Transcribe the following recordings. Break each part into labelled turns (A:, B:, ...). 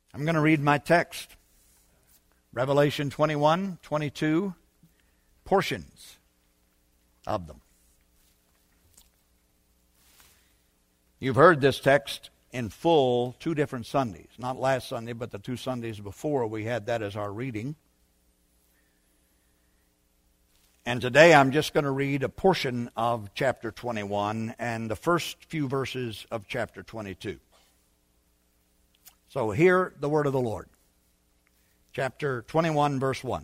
A: I'm going to read my text. Revelation 21, 22, portions of them. You've heard this text in full 2 different Sundays. Not last Sunday, but the 2 Sundays before we had that as our reading. And today I'm just going to read a portion of chapter 21 and the first few verses of chapter 22. So hear the word of the Lord. Chapter 21, verse 1.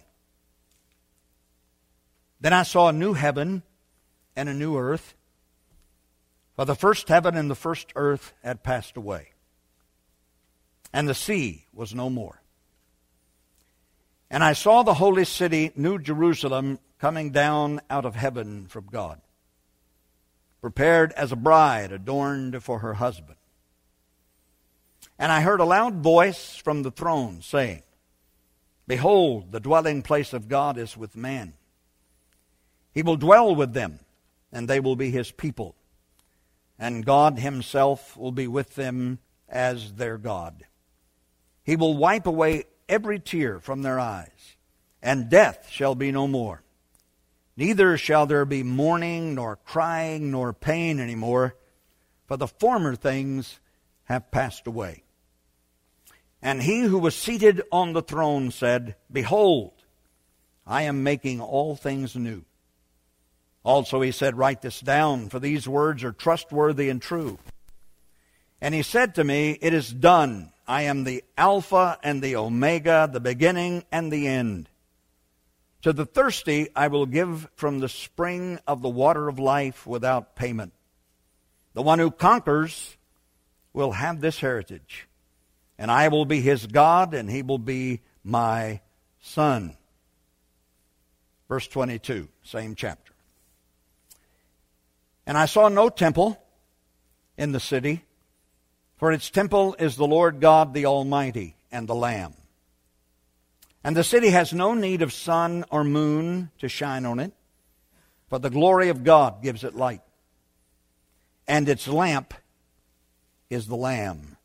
A: Then I saw a new heaven and a new earth, for the first heaven and the first earth had passed away, and the sea was no more. And I saw the holy city, New Jerusalem, coming down out of heaven from God, prepared as a bride adorned for her husband. And I heard a loud voice from the throne saying, Behold, the dwelling place of God is with man. He will dwell with them, and they will be his people. And God himself will be with them as their God. He will wipe away every tear from their eyes, and death shall be no more. Neither shall there be mourning, nor crying, nor pain any more, for the former things have passed away. And he who was seated on the throne said, Behold, I am making all things new. Also he said, Write this down, for these words are trustworthy and true. And he said to me, It is done. I am the Alpha and the Omega, the beginning and the end. To the thirsty I will give from the spring of the water of life without payment. The one who conquers will have this heritage, and I will be his God, and he will be my son. Verse 22, same chapter. And I saw no temple in the city, for its temple is the Lord God, the Almighty, and the Lamb. And the city has no need of sun or moon to shine on it, for the glory of God gives it light. And its lamp is the Lamb.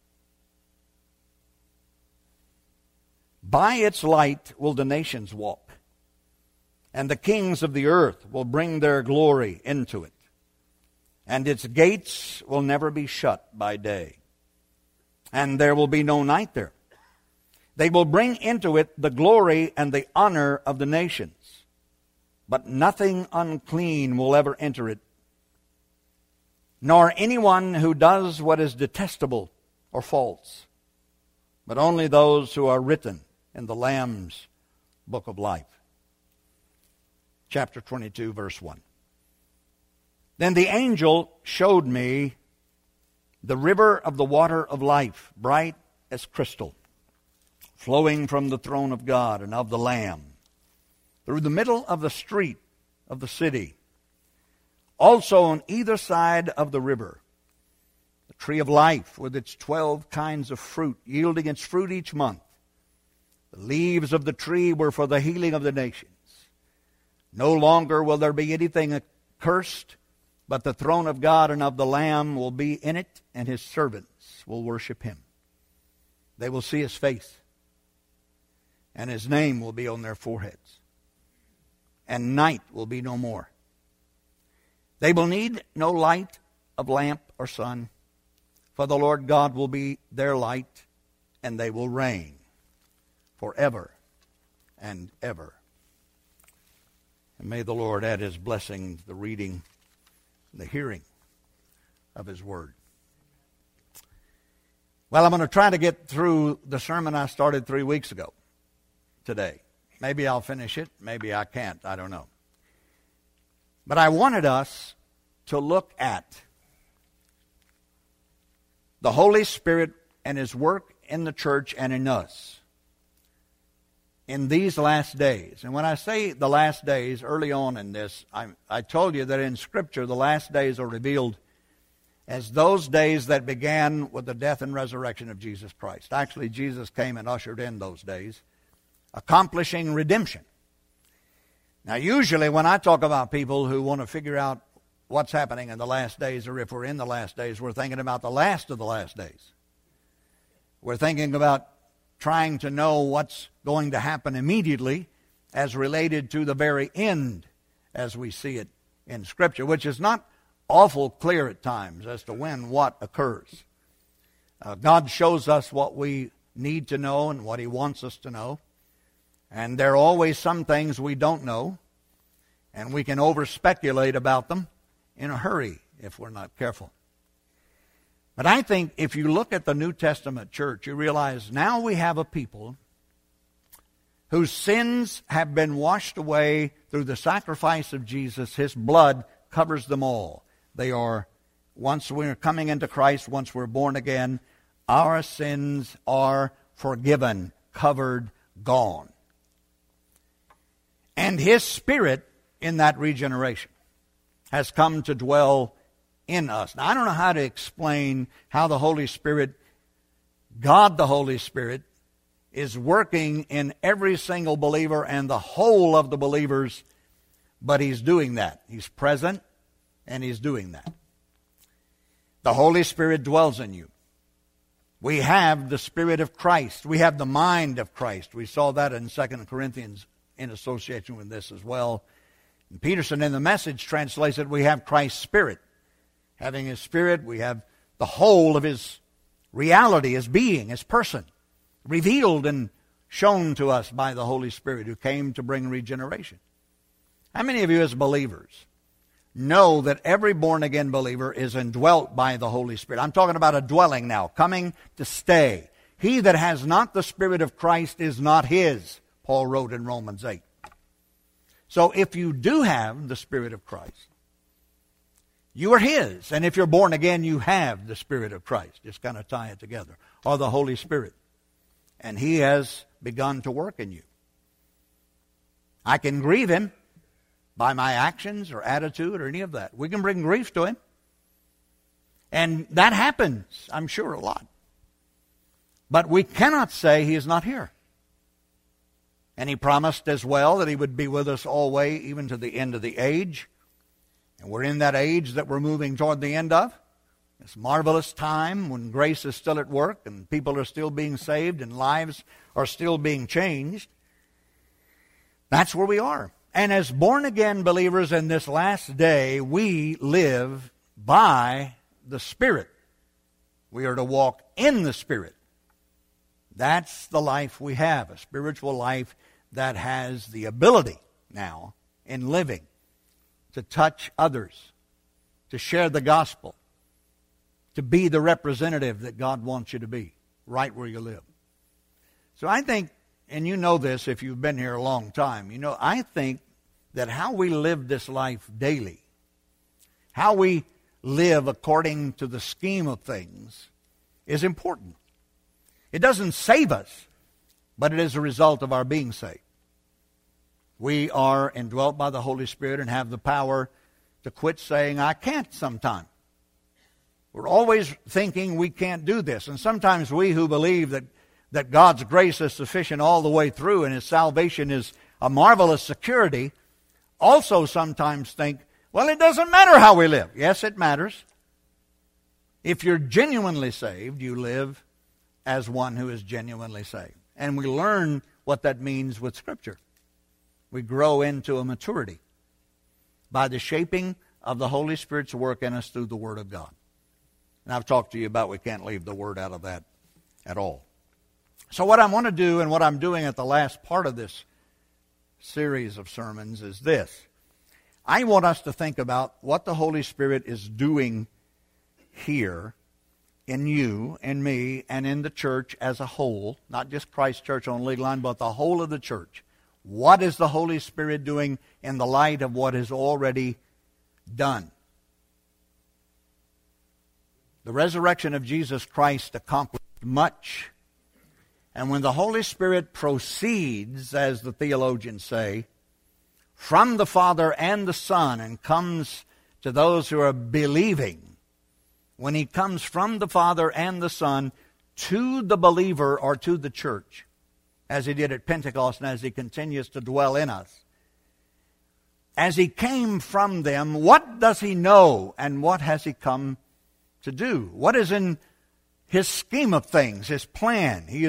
A: By its light will the nations walk, and the kings of the earth will bring their glory into it. And its gates will never be shut by day, and there will be no night there. They will bring into it the glory and the honor of the nations, but nothing unclean will ever enter it, nor anyone who does what is detestable or false, but only those who are written in the Lamb's book of life. Chapter 22, verse 1. Then the angel showed me the river of the water of life, bright as crystal, flowing from the throne of God and of the Lamb, through the middle of the street of the city. Also on either side of the river, the tree of life with its 12 kinds of fruit, yielding its fruit each month. The leaves of the tree were for the healing of the nations. No longer will there be anything accursed, but the throne of God and of the Lamb will be in it, and his servants will worship him. They will see his face, and his name will be on their foreheads. And night will be no more. They will need no light of lamp or sun, for the Lord God will be their light, and they will reign forever and ever. And may the Lord add his blessing to the reading and the hearing of his word. Well, I'm going to try to get through the sermon I started 3 weeks ago today. Maybe I'll finish it. Maybe I can't. I don't know. But I wanted us to look at the Holy Spirit and his work in the church and in us in these last days. And when I say the last days, early on in this, I told you that in Scripture the last days are revealed as those days that began with the death and resurrection of Jesus Christ. Actually, Jesus came and ushered in those days, accomplishing redemption. Now, usually when I talk about people who want to figure out what's happening in the last days, or if we're in the last days, we're thinking about the last of the last days. We're thinking about trying to know what's going to happen immediately as related to the very end as we see it in Scripture, which is not awful clear at times as to when what occurs. God shows us what we need to know and what He wants us to know. And there are always some things we don't know, and we can over-speculate about them in a hurry if we're not careful. But I think if you look at the New Testament church, you realize now we have a people whose sins have been washed away through the sacrifice of Jesus. His blood covers them all. They are, once we're coming into Christ, once we're born again, our sins are forgiven, covered, gone. And His Spirit in that regeneration has come to dwell in us. Now, I don't know how to explain how the Holy Spirit, God the Holy Spirit, is working in every single believer and the whole of the believers, but He's doing that. He's present and He's doing that. The Holy Spirit dwells in you. We have the Spirit of Christ. We have the mind of Christ. We saw that in 2 Corinthians in association with this as well. And Peterson in the Message translates it, we have Christ's Spirit. Having His Spirit, we have the whole of His reality, His being, His person, revealed and shown to us by the Holy Spirit who came to bring regeneration. How many of you as believers know that every born-again believer is indwelt by the Holy Spirit? I'm talking about a dwelling now, coming to stay. He that has not the Spirit of Christ is not His, Paul wrote in Romans 8. So if you do have the Spirit of Christ, you are His. And if you're born again, you have the Spirit of Christ. Just kind of tie it together. Or the Holy Spirit. And He has begun to work in you. I can grieve Him by my actions or attitude or any of that. We can bring grief to Him. And that happens, I'm sure, a lot. But we cannot say He is not here. And He promised as well that He would be with us always, even to the end of the age. And we're in that age that we're moving toward the end of. This marvelous time when grace is still at work and people are still being saved and lives are still being changed. That's where we are. And as born-again believers in this last day, we live by the Spirit. We are to walk in the Spirit. That's the life we have, a spiritual life that has the ability now in living to touch others, to share the gospel, to be the representative that God wants you to be, right where you live. So I think, and you know this if you've been here a long time, I think that how we live this life daily, how we live according to the scheme of things, is important. It doesn't save us, but it is a result of our being saved. We are indwelt by the Holy Spirit and have the power to quit saying, I can't sometime. We're always thinking we can't do this. And sometimes we who believe that God's grace is sufficient all the way through and His salvation is a marvelous security, also sometimes think, well, it doesn't matter how we live. Yes, it matters. If you're genuinely saved, you live as one who is genuinely saved. And we learn what that means with Scripture. We grow into a maturity by the shaping of the Holy Spirit's work in us through the Word of God. And I've talked to you about we can't leave the Word out of that at all. So what I want to do and what I'm doing at the last part of this series of sermons is this. I want us to think about what the Holy Spirit is doing here in you and me and in the church as a whole, not just Christ Church on League Line, but the whole of the church. What is the Holy Spirit doing in the light of what is already done? The resurrection of Jesus Christ accomplished much. And when the Holy Spirit proceeds, as the theologians say, from the Father and the Son and comes to those who are believing, when He comes from the Father and the Son to the believer or to the church, as He did at Pentecost and as He continues to dwell in us, as He came from them, what does He know and what has He come to do? What is in His scheme of things, His plan? He is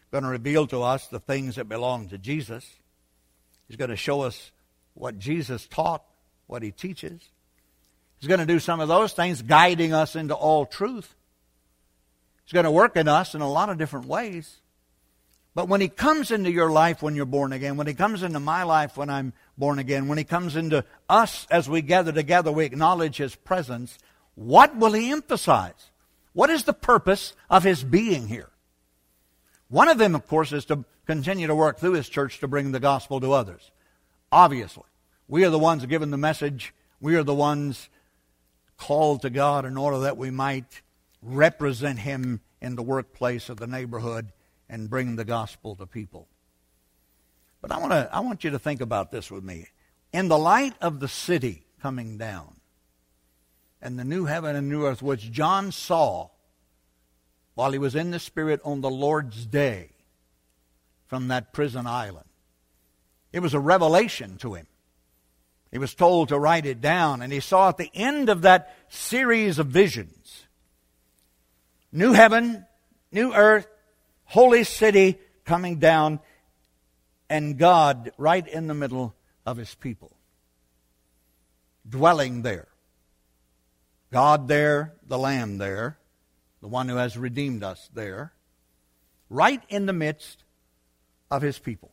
A: going to reveal to us the things that belong to Jesus. He's going to show us what Jesus taught, what He teaches. He's going to do some of those things, guiding us into all truth. He's going to work in us in a lot of different ways. But when He comes into your life when you're born again, when He comes into my life when I'm born again, when He comes into us as we gather together, we acknowledge His presence, what will He emphasize? What is the purpose of His being here? One of them, of course, is to continue to work through His church to bring the gospel to others. Obviously, we are the ones given the message. We are the ones called to God in order that we might represent Him in the workplace of the neighborhood and bring the gospel to people. But I want you to think about this with me. In the light of the city coming down and the new heaven and new earth, which John saw while he was in the Spirit on the Lord's day from that prison island, it was a revelation to him. He was told to write it down, and he saw at the end of that series of visions, new heaven, new earth, holy city coming down, and God right in the middle of His people, dwelling there. God there, the Lamb there, the one who has redeemed us there, right in the midst of His people.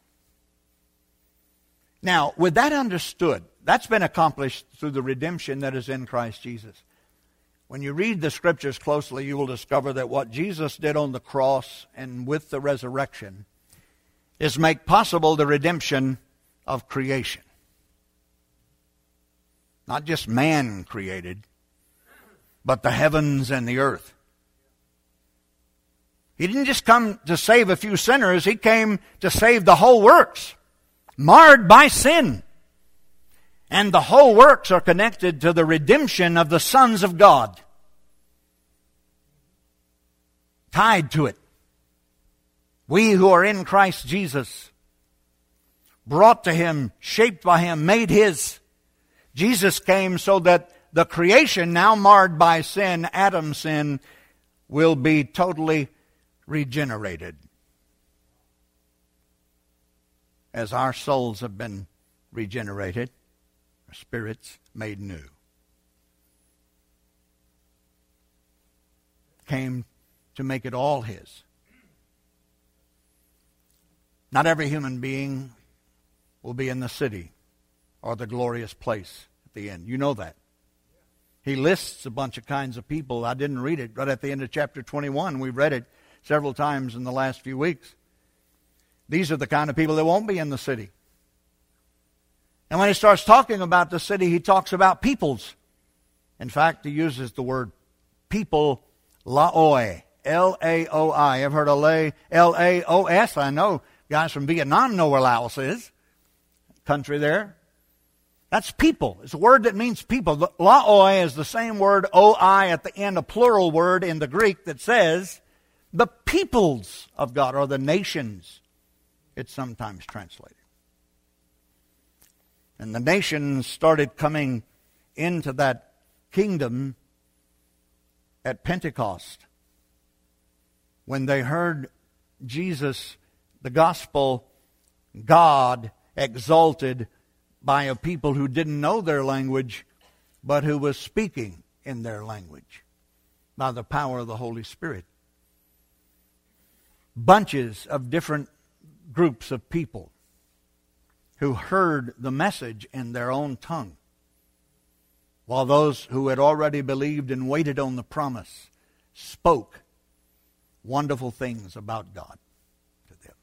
A: Now, with that understood, that's been accomplished through the redemption that is in Christ Jesus. When you read the Scriptures closely, you will discover that what Jesus did on the cross and with the resurrection is make possible the redemption of creation. Not just man created, but the heavens and the earth. He didn't just come to save a few sinners. He came to save the whole works, marred by sin. And the whole works are connected to the redemption of the sons of God. Tied to it. We who are in Christ Jesus, brought to Him, shaped by Him, made His. Jesus came so that the creation now marred by sin, Adam's sin, will be totally regenerated. As our souls have been regenerated, our spirits made new. Came to make it all His. Not every human being will be in the city or the glorious place at the end. You know that. He lists a bunch of kinds of people. I didn't read it right at the end of chapter 21. We've read it several times in the last few weeks. These are the kind of people that won't be in the city. And when he starts talking about the city, he talks about peoples. In fact, he uses the word people, laoi, L-A-O-I. I've heard of L-A-O-S. I know guys from Vietnam know where Laos is. Country there. That's people. It's a word that means people. Laoi is the same word, O-I, at the end, a plural word in the Greek that says the peoples of God, or the nations, it's sometimes translated. And the nations started coming into that kingdom at Pentecost when they heard Jesus, the gospel, God exalted by a people who didn't know their language, but who was speaking in their language by the power of the Holy Spirit. Bunches of different groups of people who heard the message in their own tongue, while those who had already believed and waited on the promise spoke wonderful things about God to them.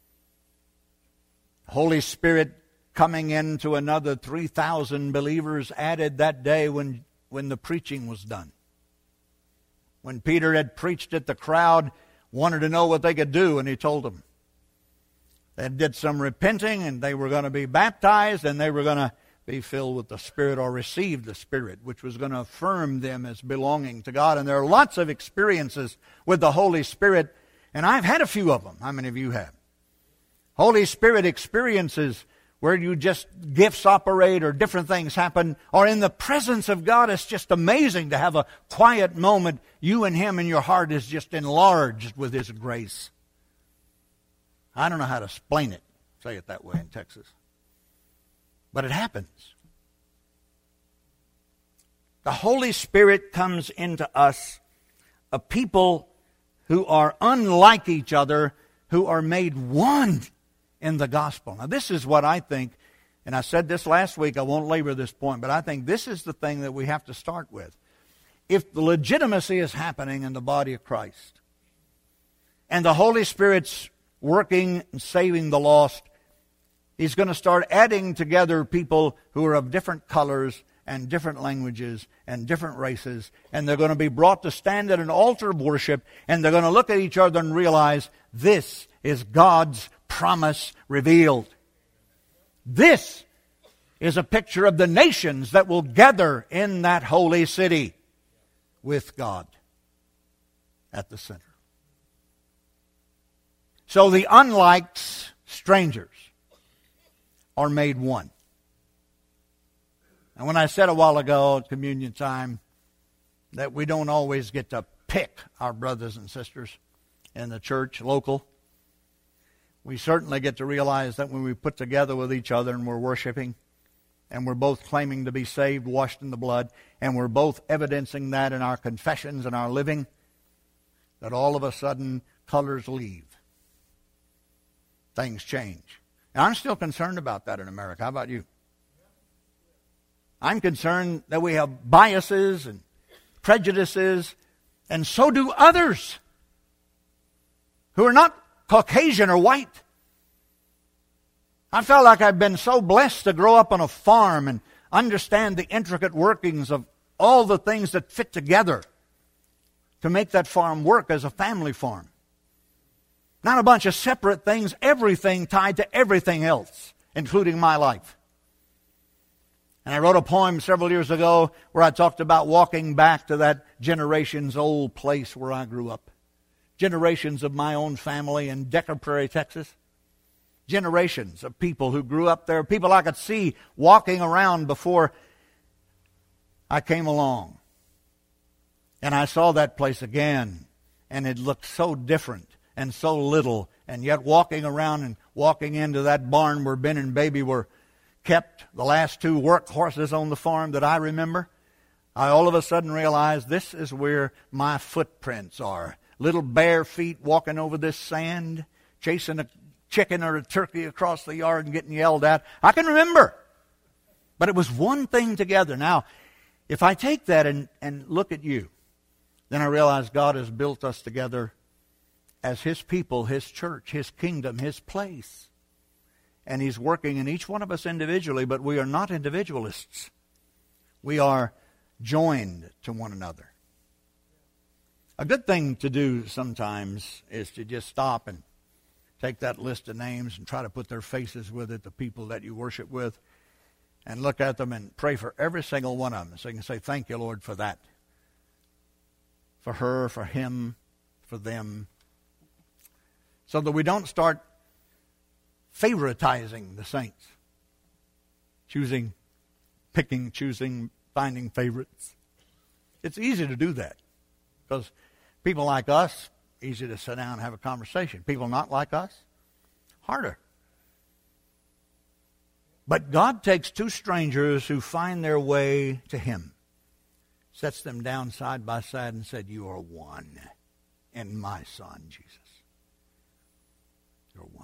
A: Holy Spirit coming into another 3,000 believers added that day when the preaching was done. When Peter had preached it, the crowd wanted to know what they could do, and he told them. They did some repenting, and they were going to be baptized, and they were going to be filled with the Spirit or receive the Spirit, which was going to affirm them as belonging to God. And there are lots of experiences with the Holy Spirit, and I've had a few of them. How many of you have? Holy Spirit experiences where you just, gifts operate or different things happen, or in the presence of God. It's just amazing to have a quiet moment. You and Him, and your heart is just enlarged with His grace. I don't know how to explain it, say it that way in Texas. But it happens. The Holy Spirit comes into us, a people who are unlike each other, who are made one in the gospel. Now this is what I think, and I said this last week, I won't labor this point, but I think this is the thing that we have to start with. If the legitimacy is happening in the body of Christ, and the Holy Spirit's working and saving the lost, He's going to start adding together people who are of different colors and different languages and different races, and they're going to be brought to stand at an altar of worship, and they're going to look at each other and realize this is God's promise revealed. This is a picture of the nations that will gather in that holy city with God at the center. So the unlikes, strangers, are made one. And when I said a while ago at communion time that we don't always get to pick our brothers and sisters in the church, local, we certainly get to realize that when we put together with each other and we're worshiping, and we're both claiming to be saved, washed in the blood, and we're both evidencing that in our confessions and our living, that all of a sudden colors leave. Things change. And I'm still concerned about that in America. How about you? I'm concerned that we have biases and prejudices, and so do others who are not Caucasian or white. I felt like I've been so blessed to grow up on a farm and understand the intricate workings of all the things that fit together to make that farm work as a family farm. Not a bunch of separate things, everything tied to everything else, including my life. And I wrote a poem several years ago where I talked about walking back to that generation's old place where I grew up. Generations of my own family in Decker Prairie, Texas. Generations of people who grew up there, people I could see walking around before I came along. And I saw that place again, and it looked so different and so little, and yet walking around and walking into that barn where Ben and Baby were kept, the last two work horses on the farm that I remember, I all of a sudden realized this is where my footprints are. Little bare feet walking over this sand, chasing a chicken or a turkey across the yard and getting yelled at. I can remember. But it was one thing together. Now, if I take that and look at you, then I realize God has built us together as His people, His church, His kingdom, His place. And He's working in each one of us individually, but we are not individualists. We are joined to one another. A good thing to do sometimes is to just stop and take that list of names and try to put their faces with it, the people that you worship with, and look at them and pray for every single one of them. So you can say, thank you, Lord, for that. For her, for him, for them. So that we don't start favoritizing the saints. Choosing, finding favorites. It's easy to do that. Because people like us, easy to sit down and have a conversation. People not like us, harder. But God takes two strangers who find their way to Him, sets them down side by side and said, you are one in my Son, Jesus. You're one.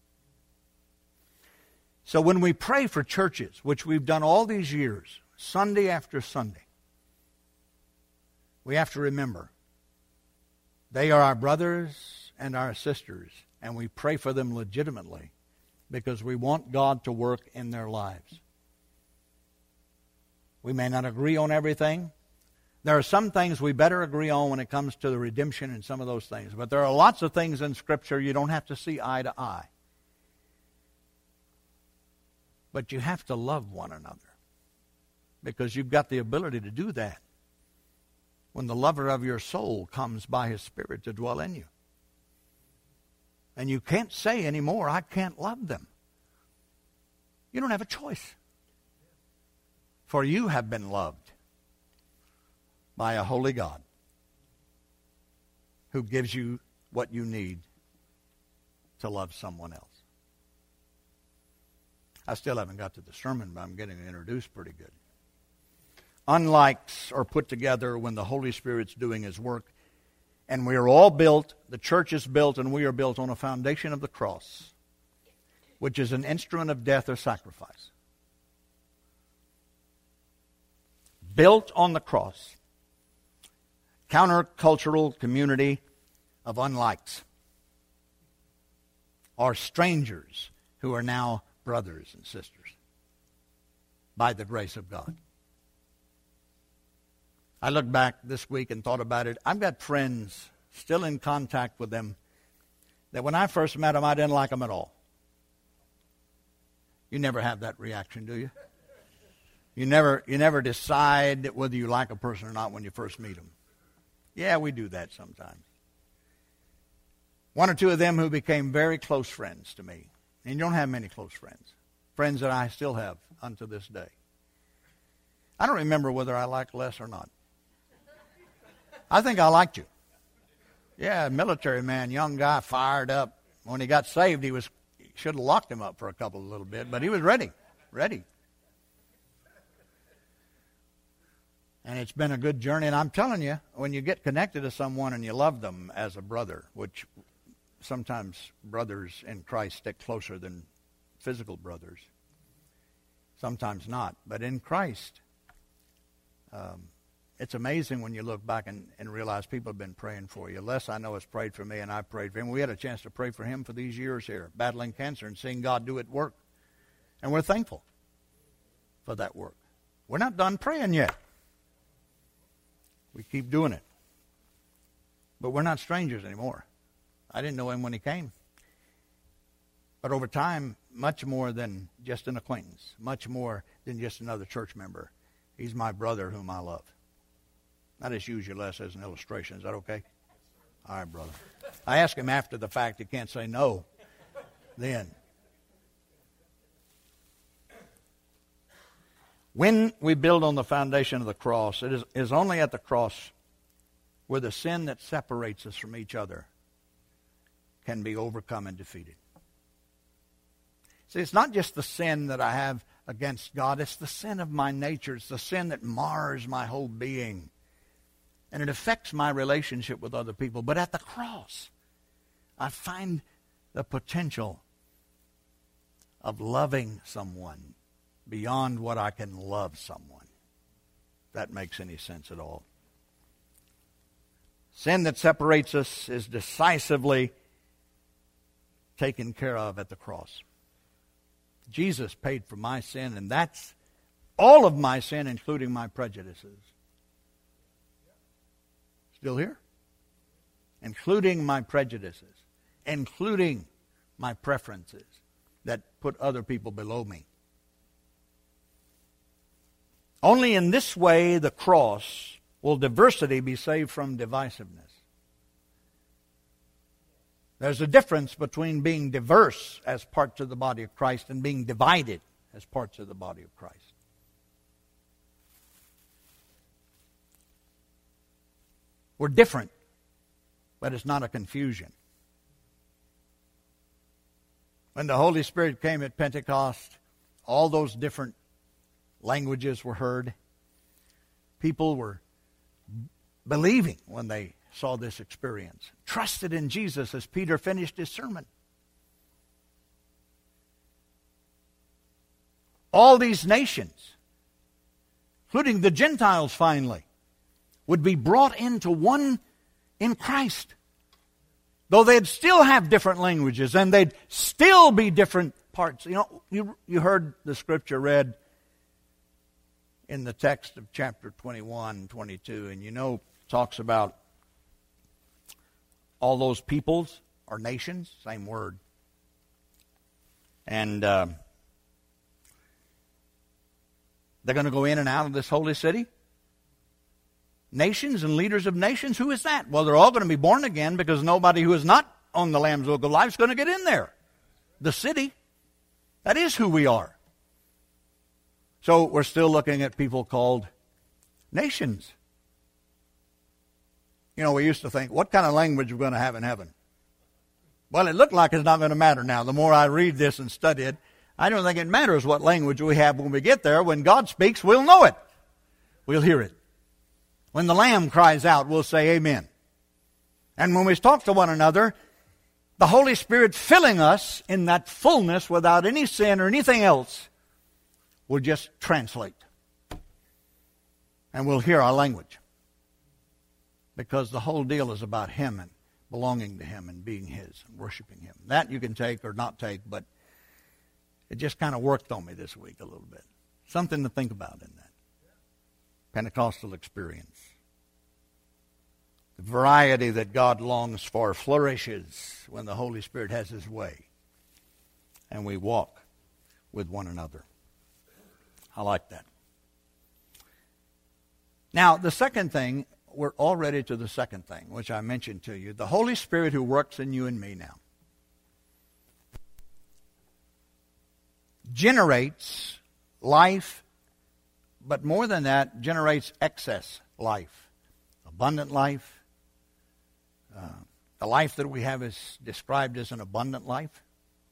A: So when we pray for churches, which we've done all these years, Sunday after Sunday, we have to remember they are our brothers and our sisters, and we pray for them legitimately because we want God to work in their lives. We may not agree on everything. There are some things we better agree on when it comes to the redemption and some of those things. But there are lots of things in Scripture you don't have to see eye to eye. But you have to love one another because you've got the ability to do that when the lover of your soul comes by His Spirit to dwell in you. And you can't say anymore, I can't love them. You don't have a choice. For you have been loved by a holy God who gives you what you need to love someone else. I still haven't got to the sermon, but I'm getting introduced pretty good. Unlikes are put together when the Holy Spirit's doing His work. And we are all built, the church is built, and we are built on a foundation of the cross, which is an instrument of death or sacrifice. Built on the cross. Countercultural community of unlikes. Are strangers who are now brothers and sisters by the grace of God. I looked back this week and thought about it. I've got friends still in contact with them that when I first met them, I didn't like them at all. You never have that reaction, do you? You never decide whether you like a person or not when you first meet them. Yeah, we do that sometimes. One or two of them who became very close friends to me. And you don't have many close friends. Friends that I still have unto this day. I don't remember whether I liked Les or not. I think I liked you. Yeah, military man, young guy, fired up. When he got saved, he should have locked him up for a little bit, but he was ready. And it's been a good journey. And I'm telling you, when you get connected to someone and you love them as a brother, which sometimes brothers in Christ stick closer than physical brothers. Sometimes not. But in Christ, it's amazing when you look back and realize people have been praying for you. Les, I know, has prayed for me, and I prayed for him. We had a chance to pray for him for these years here, battling cancer and seeing God do it work. And we're thankful for that work. We're not done praying yet. We keep doing it. But we're not strangers anymore. I didn't know him when he came. But over time, much more than just an acquaintance, much more than just another church member. He's my brother whom I love. I just use you, Les, as an illustration. Is that okay? All right, brother. I asked him after the fact. He can't say no then. When we build on the foundation of the cross, it is only at the cross where the sin that separates us from each other can be overcome and defeated. See, it's not just the sin that I have against God. It's the sin of my nature. It's the sin that mars my whole being. And it affects my relationship with other people. But at the cross, I find the potential of loving someone beyond what I can love someone. If that makes any sense at all. Sin that separates us is decisively taken care of at the cross. Jesus paid for my sin, and that's all of my sin, including my prejudices. Still here? Including my prejudices, including my preferences that put other people below me. Only in this way, the cross, will diversity be saved from divisiveness. There's a difference between being diverse as parts of the body of Christ and being divided as parts of the body of Christ. We're different, but it's not a confusion. When the Holy Spirit came at Pentecost, all those different languages were heard. People were believing when they saw this experience. Trusted in Jesus as Peter finished his sermon. All these nations, including the Gentiles finally, would be brought into one in Christ. Though they'd still have different languages and they'd still be different parts. You know, you heard the scripture read in the text of chapter 21, 22, and you know, talks about all those peoples or nations, same word. And they're going to go in and out of this holy city. Nations and leaders of nations, who is that? Well, they're all going to be born again because nobody who is not on the Lamb's Book of Life is going to get in there. The city, that is who we are. So we're still looking at people called nations. You know, we used to think, what kind of language are we going to have in heaven? Well, it looked like it's not going to matter now. The more I read this and study it, I don't think it matters what language we have when we get there. When God speaks, we'll know it. We'll hear it. When the Lamb cries out, we'll say amen. And when we talk to one another, the Holy Spirit filling us in that fullness without any sin or anything else will just translate. And we'll hear our language. Because the whole deal is about Him and belonging to Him and being His and worshiping Him. That you can take or not take, but it just kind of worked on me this week a little bit. Something to think about in that Pentecostal experience. The variety that God longs for flourishes when the Holy Spirit has His way and we walk with one another. I like that. Now, the second thing, we're already to the second thing, which I mentioned to you. The Holy Spirit who works in you and me now generates life, but more than that, generates excess life, abundant life. The life that we have is described as an abundant life.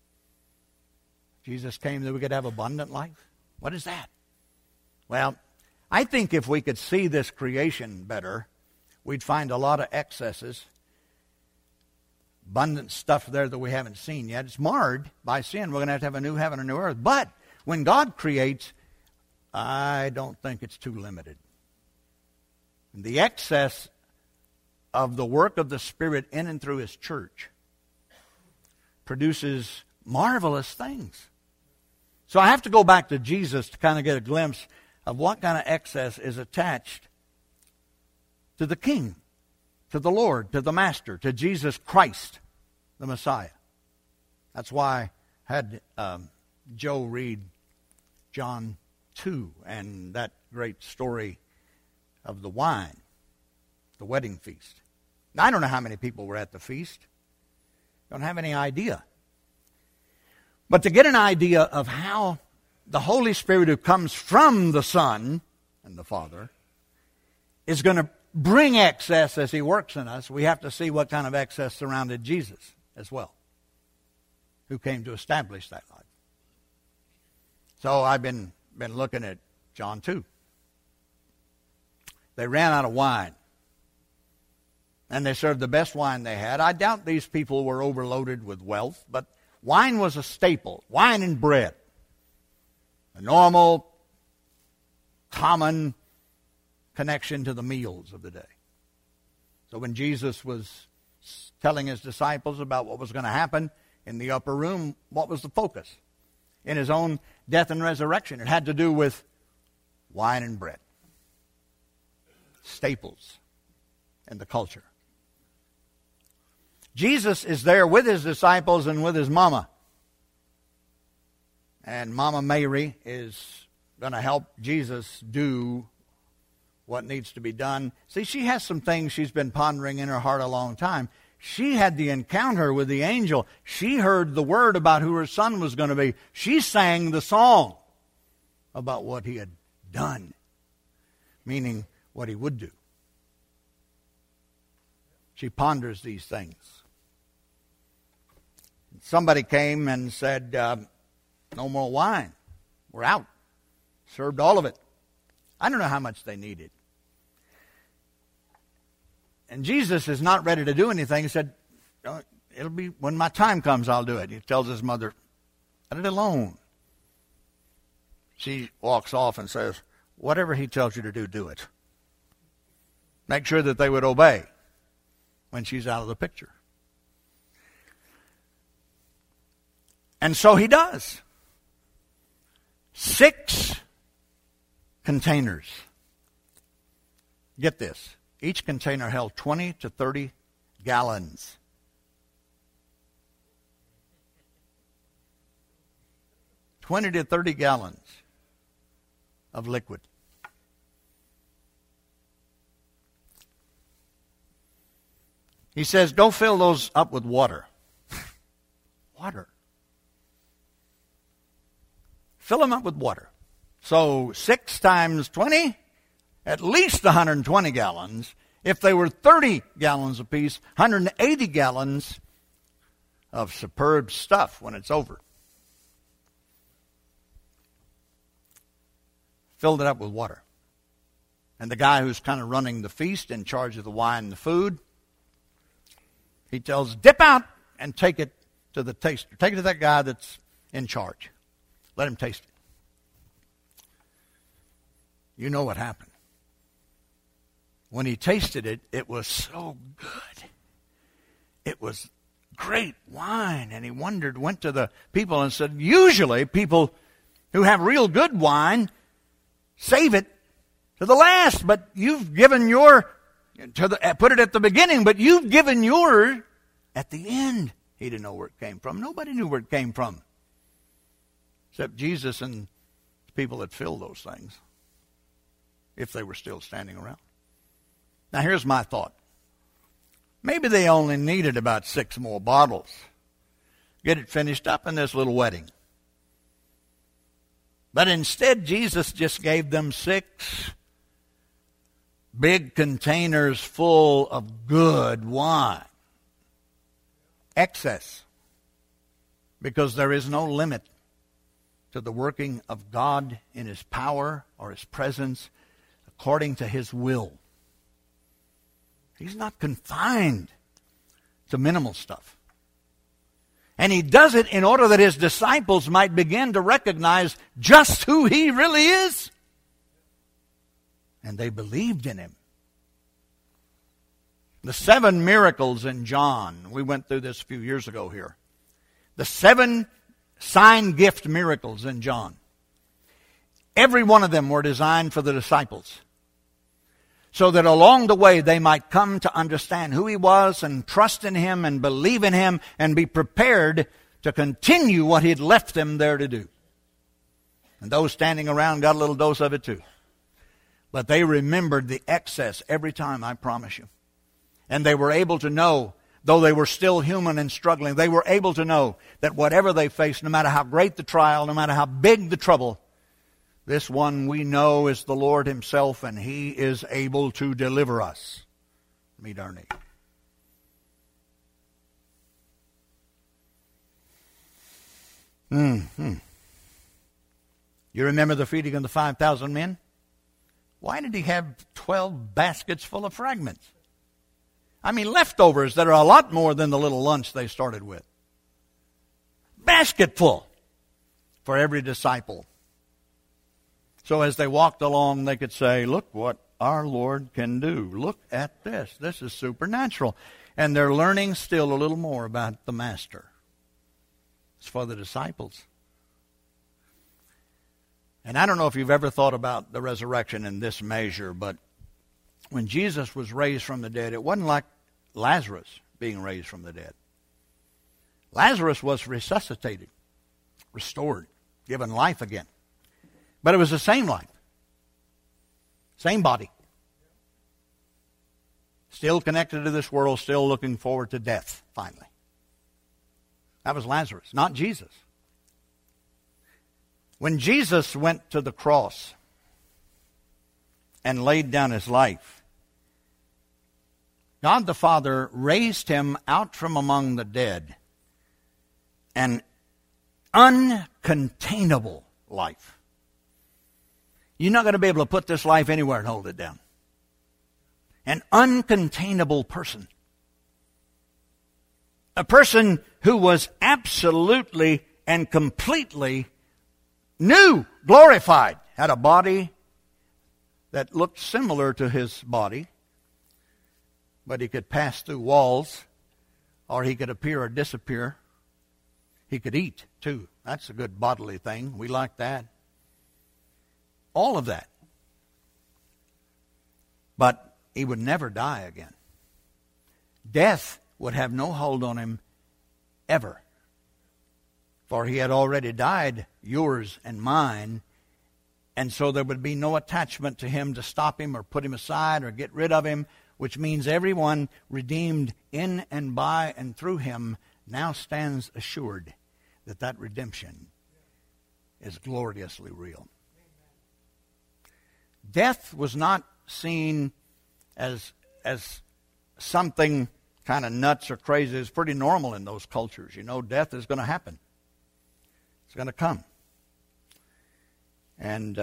A: Jesus came that we could have abundant life. What is that? Well, I think if we could see this creation better, we'd find a lot of excesses, abundant stuff there that we haven't seen yet. It's marred by sin. We're going to have a new heaven and a new earth. But when God creates, I don't think it's too limited. The excess of the work of the Spirit in and through His church produces marvelous things. So I have to go back to Jesus to kind of get a glimpse of what kind of excess is attached to the King, to the Lord, to the Master, to Jesus Christ, the Messiah. That's why I had Joe read John 2 and that great story of the wine, the wedding feast. Now, I don't know how many people were at the feast. Don't have any idea. But to get an idea of how the Holy Spirit who comes from the Son and the Father is going to bring excess as He works in us, we have to see what kind of excess surrounded Jesus as well, who came to establish that life. So I've been looking at John 2. They ran out of wine, and they served the best wine they had. I doubt these people were overloaded with wealth, but wine was a staple, wine and bread. A normal, common connection to the meals of the day. So when Jesus was telling His disciples about what was going to happen in the upper room, what was the focus? In His own death and resurrection, it had to do with wine and bread. Staples in the culture. Jesus is there with His disciples and with His mama. And Mama Mary is going to help Jesus do what needs to be done. See, she has some things she's been pondering in her heart a long time. She had the encounter with the angel. She heard the word about who her son was going to be. She sang the song about what He had done, meaning what He would do. She ponders these things. Somebody came and said, no more wine. We're out. Served all of it. I don't know how much they needed. And Jesus is not ready to do anything. He said, it'll be when my time comes, I'll do it. He tells his mother, let it alone. She walks off and says, whatever He tells you to do, do it. Make sure that they would obey when she's out of the picture. And so He does. 6 containers. Get this. Each container held 20 to 30 gallons. $20 to 30 gallons of liquid. He says, go fill those up with water. Water. Fill them up with water. So 6 times 20, at least 120 gallons. If they were 30 gallons apiece, 180 gallons of superb stuff when it's over. Filled it up with water. And the guy who's kind of running the feast, in charge of the wine and the food, he tells, dip out and take it to the taster. Take it to that guy that's in charge. Let him taste it. You know what happened. When he tasted it, it was so good. It was great wine. And he went to the people and said, usually people who have real good wine save it to the last, but you've given put it at the beginning, but you've given yours at the end. He didn't know where it came from. Nobody knew where it came from, except Jesus and the people that filled those things, if they were still standing around. Now here's my thought. Maybe they only needed about 6 more bottles. Get it finished up in this little wedding. But instead, Jesus just gave them 6 big containers full of good wine. Excess. Because there is no limit to the working of God in His power or His presence according to His will. He's not confined to minimal stuff. And He does it in order that His disciples might begin to recognize just who He really is. And they believed in Him. The 7 miracles in John, we went through this a few years ago here. The 7 sign gift miracles in John. Every one of them were designed for the disciples, so that along the way they might come to understand who He was and trust in Him and believe in Him and be prepared to continue what He had left them there to do. And those standing around got a little dose of it too. But they remembered the excess every time, I promise you. And they were able to know, though they were still human and struggling, they were able to know that whatever they faced, no matter how great the trial, no matter how big the trouble, this one we know is the Lord Himself, and He is able to deliver us. Meet our need. You remember the feeding of the 5,000 men? Why did He have 12 baskets full of fragments? I mean, leftovers that are a lot more than the little lunch they started with. Basket full for every disciple. So as they walked along, they could say, look what our Lord can do. Look at this. This is supernatural. And they're learning still a little more about the Master. It's for the disciples. And I don't know if you've ever thought about the resurrection in this measure, but when Jesus was raised from the dead, it wasn't like Lazarus being raised from the dead. Lazarus was resuscitated, restored, given life again. But it was the same life, same body. Still connected to this world, still looking forward to death, finally. That was Lazarus, not Jesus. When Jesus went to the cross and laid down His life, God the Father raised Him out from among the dead, an uncontainable life. You're not going to be able to put this life anywhere and hold it down. An uncontainable person. A person who was absolutely and completely new, glorified, had a body that looked similar to His body, but He could pass through walls, or He could appear or disappear. He could eat, too. That's a good bodily thing. We like that. All of that. But He would never die again. Death would have no hold on Him ever. For He had already died, yours and mine, and so there would be no attachment to Him to stop Him or put Him aside or get rid of Him, which means everyone redeemed in and by and through Him now stands assured that that redemption is gloriously real. Death was not seen as something kind of nuts or crazy. It's pretty normal in those cultures. You know, death is going to happen. It's going to come. And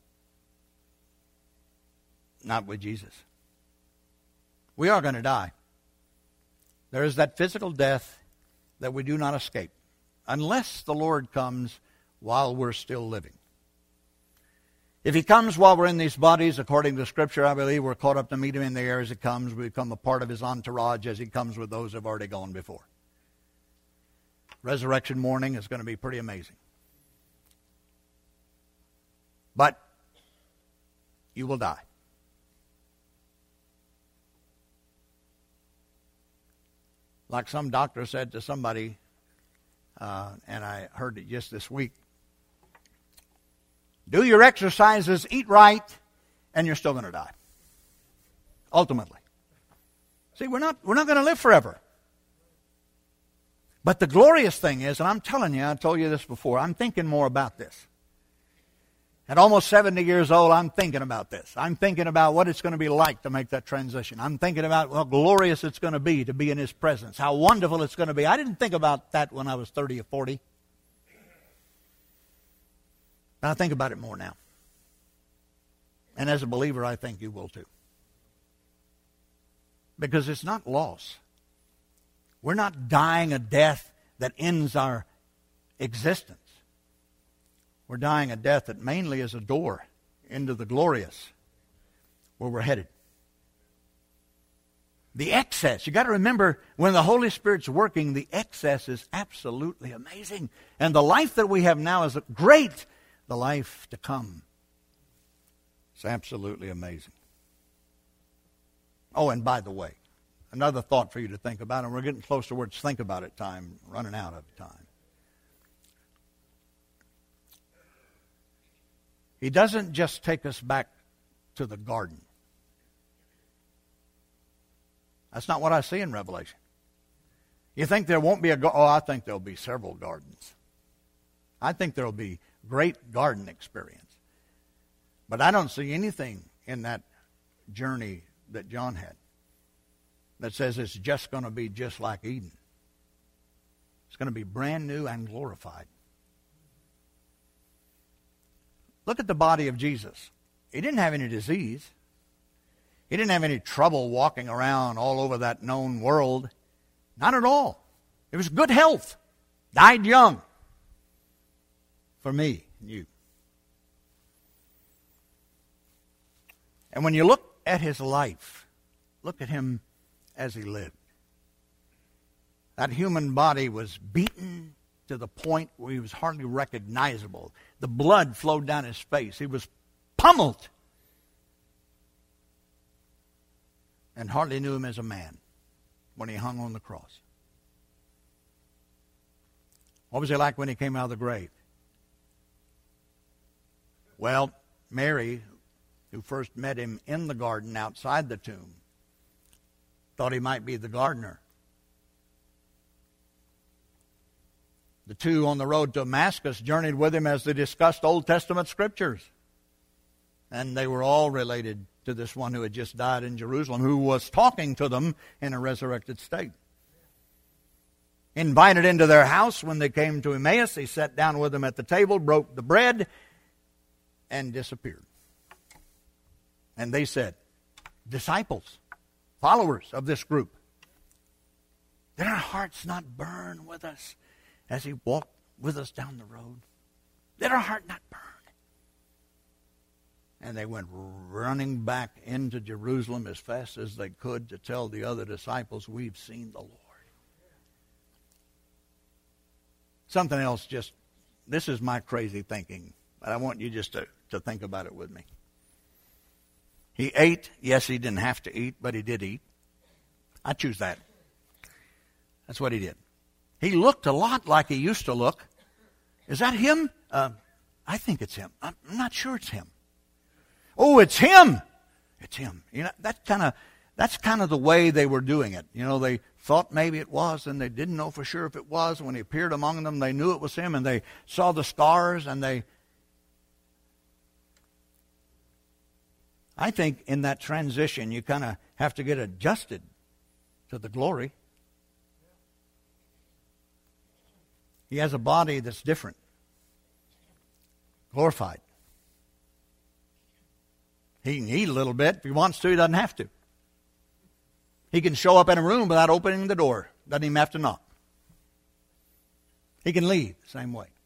A: not with Jesus. We are going to die. There is that physical death that we do not escape unless the Lord comes while we're still living. If He comes while we're in these bodies, according to Scripture, I believe we're caught up to meet Him in the air as He comes. We become a part of His entourage as He comes with those who have already gone before. Resurrection morning is going to be pretty amazing. But you will die. Like some doctor said to somebody, and I heard it just this week, do your exercises, eat right, and you're still going to die. Ultimately. See, we're not going to live forever. But the glorious thing is, and I'm telling you, I told you this before, I'm thinking more about this. At almost 70 years old, I'm thinking about this. I'm thinking about what it's going to be like to make that transition. I'm thinking about how glorious it's going to be in His presence, how wonderful it's going to be. I didn't think about that when I was 30 or 40. But I think about it more now. And as a believer, I think you will too. Because it's not loss. We're not dying a death that ends our existence. We're dying a death that mainly is a door into the glorious where we're headed. The excess, you got to remember, when the Holy Spirit's working, the excess is absolutely amazing. And the life that we have now is great. The life to come is absolutely amazing. Oh, and by the way, another thought for you to think about, and we're getting close towards think about it time, running out of time. He doesn't just take us back to the garden. That's not what I see in Revelation. You think there won't be I think there'll be several gardens. I think there'll be great garden experience. But I don't see anything in that journey that John had that says it's just going to be just like Eden. It's going to be brand new and glorified. Look at the body of Jesus. He didn't have any disease. He didn't have any trouble walking around all over that known world. Not at all. It was good health. Died young. For me and you. And when you look at His life, look at Him as He lived. That human body was beaten to the point where He was hardly recognizable. The blood flowed down His face. He was pummeled. And hardly knew Him as a man when He hung on the cross. What was He like when He came out of the grave? Well, Mary, who first met Him in the garden outside the tomb, thought He might be the gardener. The two on the road to Damascus journeyed with Him as they discussed Old Testament scriptures. And they were all related to this one who had just died in Jerusalem, who was talking to them in a resurrected state. Invited into their house when they came to Emmaus, He sat down with them at the table, broke the bread, and disappeared. And they said, disciples, followers of this group, did our hearts not burn with us as He walked with us down the road? Did our heart not burn? And they went running back into Jerusalem as fast as they could to tell the other disciples, we've seen the Lord. Something else this is my crazy thinking, but I want you just to think about it with me. He ate. Yes, He didn't have to eat, but He did eat. I choose that. That's what He did. He looked a lot like He used to look. Is that Him? I think it's Him. I'm not sure it's Him. Oh, it's Him. It's Him. You know, that's kind of the way they were doing it. You know, they thought maybe it was, and they didn't know for sure if it was. When He appeared among them, they knew it was Him, and they saw the scars, and I think in that transition, you kind of have to get adjusted to the glory. He has a body that's different. Glorified. He can eat a little bit. If he wants to, he doesn't have to. He can show up in a room without opening the door. Doesn't even have to knock. He can leave the same way.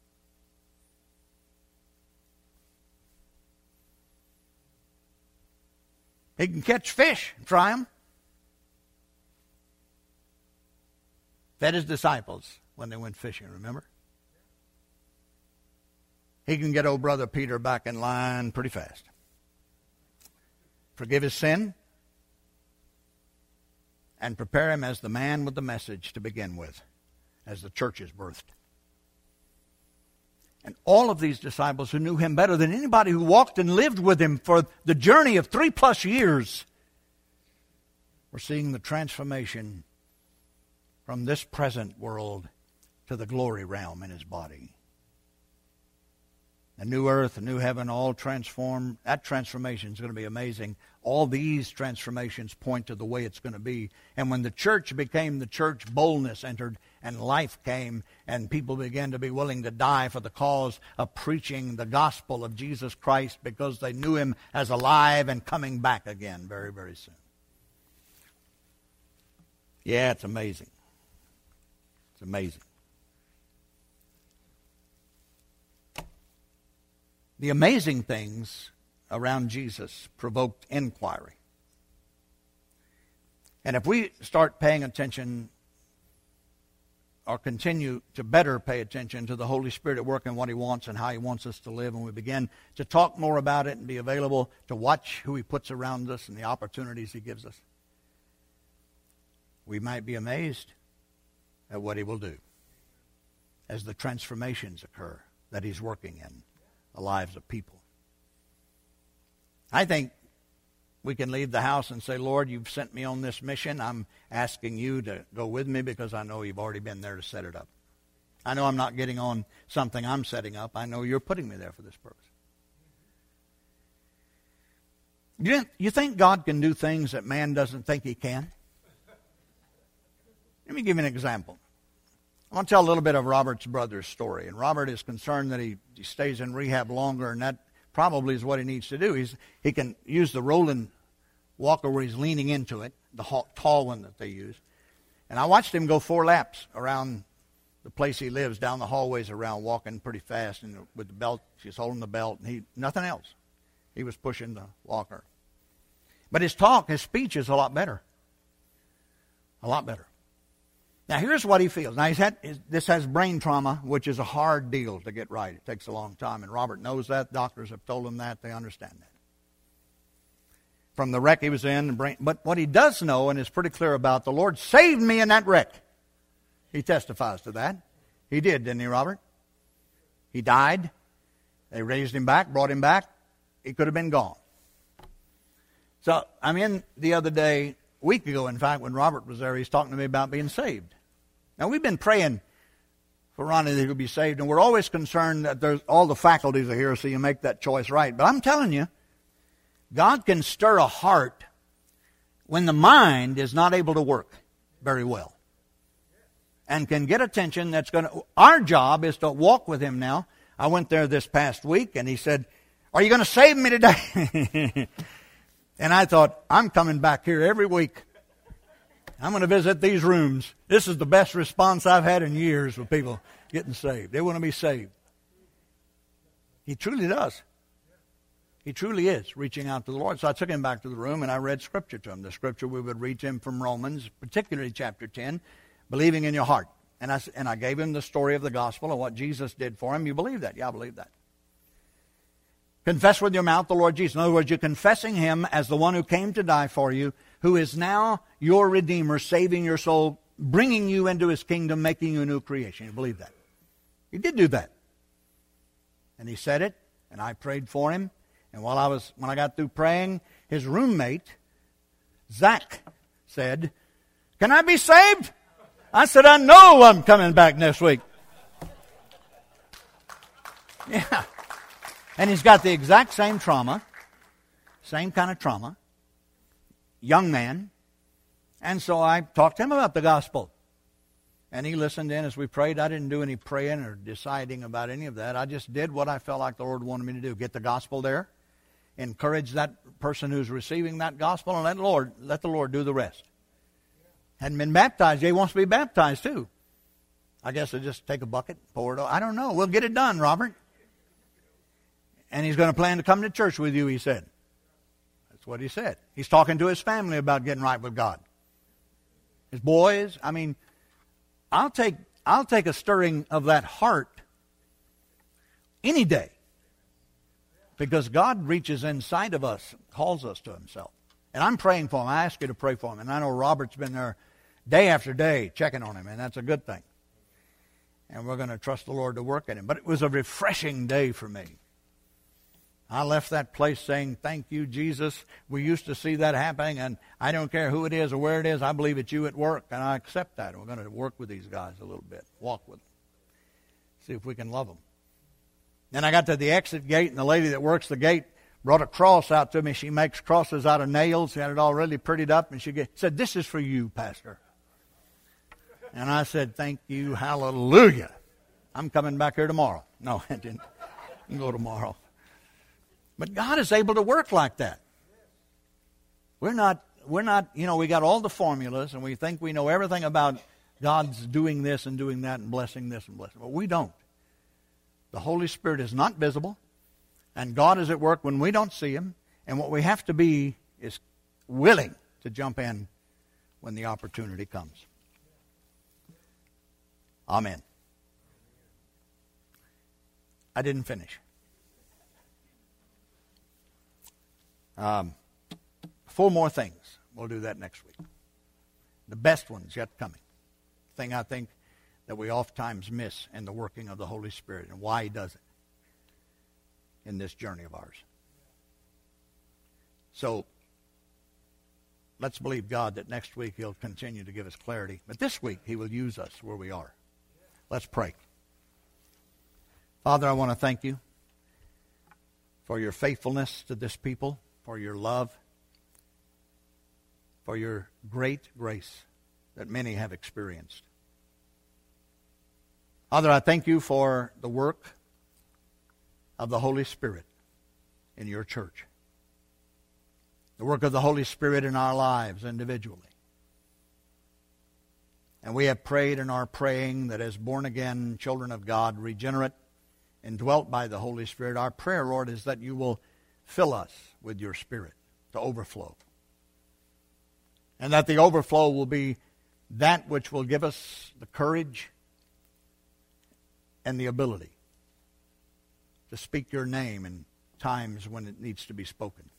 A: He can catch fish and fry them. Fed his disciples when they went fishing, remember? He can get old brother Peter back in line pretty fast. Forgive his sin and prepare him as the man with the message to begin with, as the church is birthed. And all of these disciples who knew him better than anybody who walked and lived with him for the journey of 3+ years were seeing the transformation from this present world to the glory realm in his body. A new earth, a new heaven, all transformed. That transformation is going to be amazing. All these transformations point to the way it's going to be. And when the church became the church, boldness entered and life came, and people began to be willing to die for the cause of preaching the gospel of Jesus Christ because they knew him as alive and coming back again very, very soon. Yeah, it's amazing. It's amazing. The amazing things around Jesus provoked inquiry. And if we start paying attention or continue to better pay attention to the Holy Spirit at work and what he wants and how he wants us to live, and we begin to talk more about it and be available to watch who he puts around us and the opportunities he gives us, we might be amazed at what he will do as the transformations occur that he's working in the lives of people. I think we can leave the house and say, Lord, you've sent me on this mission. I'm asking you to go with me because I know you've already been there to set it up. I know I'm not getting on something I'm setting up. I know you're putting me there for this purpose. You think God can do things that man doesn't think he can? Let me give you an example. I want to tell a little bit of Robert's brother's story. And Robert is concerned that he stays in rehab longer, and that probably is what he needs to do. He can use the rolling walker where he's leaning into it, the tall one that they use. And I watched him go 4 laps around the place he lives, down the hallways around, walking pretty fast, and with the belt, she's holding the belt, and nothing else. He was pushing the walker. But his speech is a lot better. A lot better. Now, here's what he feels. Now, this has brain trauma, which is a hard deal to get right. It takes a long time, and Robert knows that. Doctors have told him that. They understand that. From the wreck he was in, but what he does know and is pretty clear about, the Lord saved me in that wreck. He testifies to that. He did, didn't he, Robert? He died. They raised him back, brought him back. He could have been gone. So, I'm in the other day, a week ago, in fact, when Robert was there, he's talking to me about being saved. Now, we've been praying for Ronnie that he'll be saved, and we're always concerned that all the faculties are here, so you make that choice right. But I'm telling you, God can stir a heart when the mind is not able to work very well, and can get attention that's going to... Our job is to walk with him now. I went there this past week, and he said, are you going to save me today? And I thought, I'm coming back here every week. I'm going to visit these rooms. This is the best response I've had in years with people getting saved. They want to be saved. He truly does. He truly is reaching out to the Lord. So I took him back to the room and I read Scripture to him. The Scripture we would read to him from Romans, particularly chapter 10, believing in your heart. And I gave him the story of the gospel and what Jesus did for him. You believe that? Yeah, I believe that. Confess with your mouth the Lord Jesus. In other words, you're confessing him as the one who came to die for you, who is now your Redeemer, saving your soul, bringing you into his kingdom, making you a new creation. You believe that? He did do that. And he said it, and I prayed for him. And when I got through praying, his roommate, Zach, said, can I be saved? I said, I know I'm coming back next week. Yeah. And he's got the exact same trauma, same kind of trauma. Young man. And so I talked to him about the gospel. And he listened in as we prayed. I didn't do any praying or deciding about any of that. I just did what I felt like the Lord wanted me to do. Get the gospel there. Encourage that person who's receiving that gospel, and let the Lord do the rest. Hadn't been baptized. He wants to be baptized too. I guess I'll just take a bucket, pour it over. I don't know. We'll get it done, Robert. And he's going to plan to come to church with you, he said. That's what he said. He's talking to his family about getting right with God. His boys. I mean, I'll take a stirring of that heart any day. Because God reaches inside of us, calls us to himself. And I'm praying for him. I ask you to pray for him. And I know Robert's been there day after day checking on him, and that's a good thing. And we're going to trust the Lord to work in him. But it was a refreshing day for me. I left that place saying, thank you, Jesus. We used to see that happening, and I don't care who it is or where it is. I believe it's you at work, and I accept that. And we're going to work with these guys a little bit, walk with them, see if we can love them. Then I got to the exit gate, and the lady that works the gate brought a cross out to me. She makes crosses out of nails. She had it all really prettied up, and she said, this is for you, Pastor. And I said, thank you, hallelujah. I'm coming back here tomorrow. No, I didn't. I can go tomorrow. But God is able to work like that. We're not, we got all the formulas, and we think we know everything about God's doing this and doing that and blessing this and blessing. But we don't. The Holy Spirit is not visible, and God is at work when we don't see him, and what we have to be is willing to jump in when the opportunity comes. Amen. I didn't finish. 4 more things. We'll do that next week. The best one's yet coming. Thing I think that we oftentimes miss in the working of the Holy Spirit and why he does it in this journey of ours. So, let's believe God that next week he'll continue to give us clarity. But this week he will use us where we are. Let's pray. Father, I want to thank you for your faithfulness to this people, for your love, for your great grace that many have experienced. Father, I thank you for the work of the Holy Spirit in your church. The work of the Holy Spirit in our lives individually. And we have prayed and are praying that as born-again children of God, regenerate and dwelt by the Holy Spirit, our prayer, Lord, is that you will fill us with your Spirit to overflow. And that the overflow will be that which will give us the courage and the ability to speak your name in times when it needs to be spoken.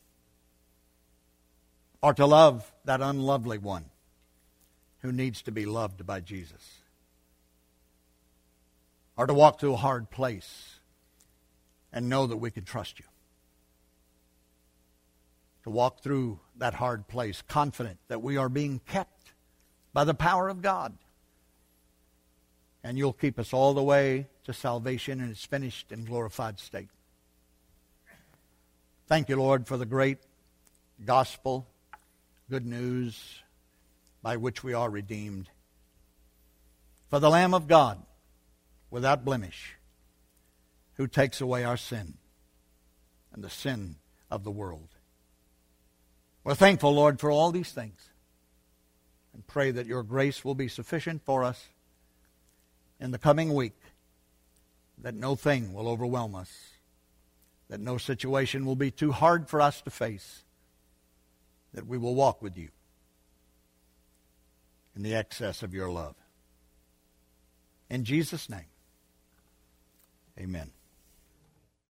A: Or to love that unlovely one who needs to be loved by Jesus. Or to walk through a hard place and know that we can trust you. To walk through that hard place confident that we are being kept by the power of God. And you'll keep us all the way to salvation in its finished and glorified state. Thank you, Lord, for the great gospel, good news by which we are redeemed. For the Lamb of God, without blemish, who takes away our sin and the sin of the world. We're thankful, Lord, for all these things and pray that your grace will be sufficient for us in the coming week, that no thing will overwhelm us, that no situation will be too hard for us to face, that we will walk with you in the excess of your love. In Jesus' name, amen.